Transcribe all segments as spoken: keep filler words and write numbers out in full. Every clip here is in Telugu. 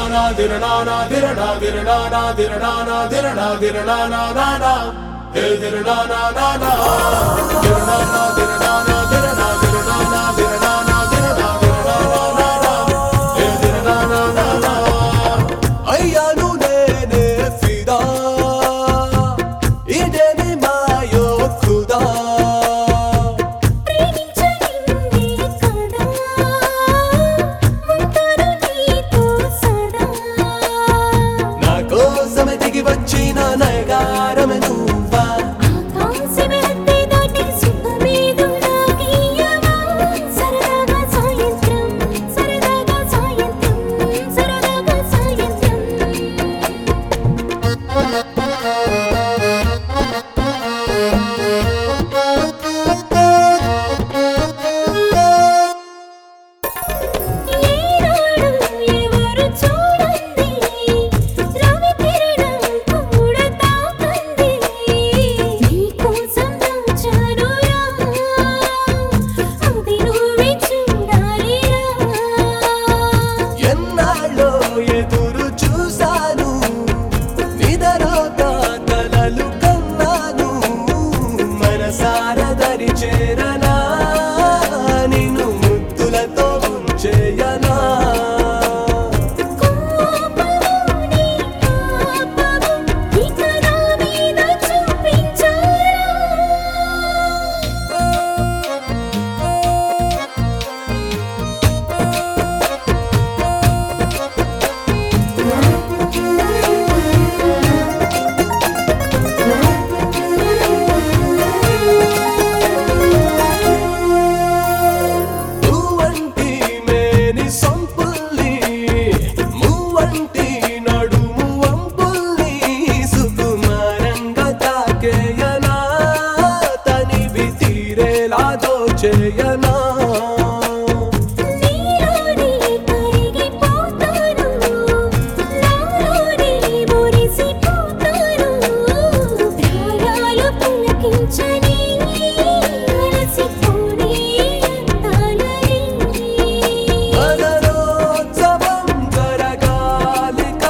na dira na na dira na dira na na dira na na dira na dira na na na na hey dira na na na na dira na na dira na na dira na dira na na dira na na dira na dira na na na na hey dira na na na na అయ్యాను నేనే ఫిదా ఇదేమి మాయో ఖుదా కోసమే దిగి వచ్చిన నయగారమే నువ్వా ఆకాశమే హద్దే దాటి సుఖమేదులాగియవా సరదాగా సాయంత్రం సరదాగా సాయంత్రం సరదాగా సాయంత్రం ఎదురు చూసాను నిదరోగా కలలు కన్నాను మనసారా దరి చేరనా నిన్ను ముద్దులతో ఉంచేయనా చేయనా నీలోనే కరిగిపోతాను నాలోనే మురిసిపోతాను ప్రాయాలు పులకించని అలసిపోని అందాలని మనరోత్సవం జరగాలిక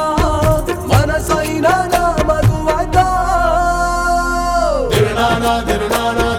మనసైన నా మగువగా dira na na dira na na